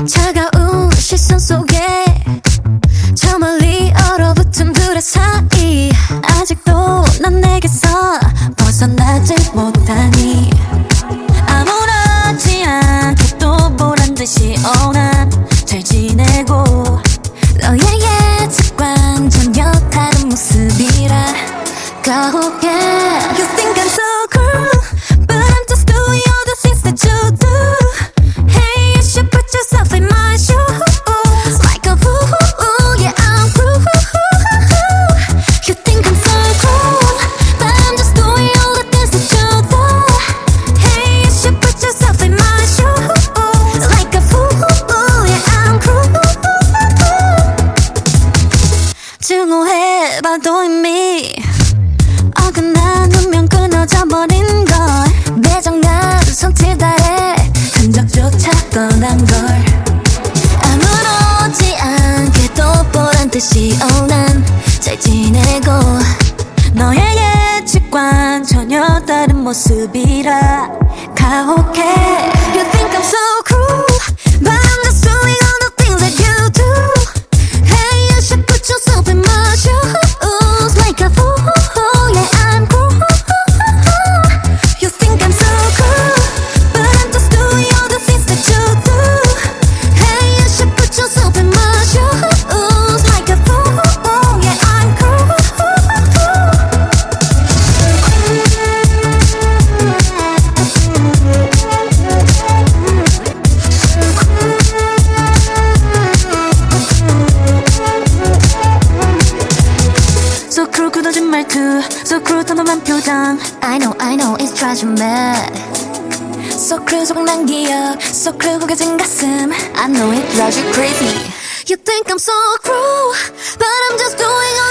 차가운 시선 속에 저 멀리 얼어붙은 둘의 사이 아직도 난 내게서 벗어나지 못하니 아무렇지 않게 또 보란듯이 난 잘 지내고 너의 예측과는 전혀 다른 모습이라 가혹해. You think I'm so cruel, but I'm just doing all the things that you do. Hey, you should put yourself in my shoes. Like a fool, yeah, I'm cruel. You think I'm so cruel, but I'm just doing all the things that you do. Hey, you should put yourself in my shoes. Like a fool, yeah, I'm cruel. 증오해봐도 이미 어긋난 운명 끊어져버린 걸 매정난 손짓 아래 흔적조차 떠난 걸 아무렇지 않게 또 보란듯이 난 잘 지내고 너의 예측과는 전혀 다른 모습이라 가혹해. You think I'm so cruel, but I'm just doing all the things that you do. Hey, you should put yourself in my shoes. Like a fool, yeah, I'm cruel. You think I'm so cruel, but I'm just doing all the things that you do. Hey, you should put yourself in my shoes. Like a fool, yeah, I'm cruel. So cruel 굳어진 말투, so cruel 덤덤한 표정. I know it drives you mad. So cruel 소각난 기억, so cruel 구겨진 가슴. I know it drives you crazy. You think I'm so cruel, but I'm just doing all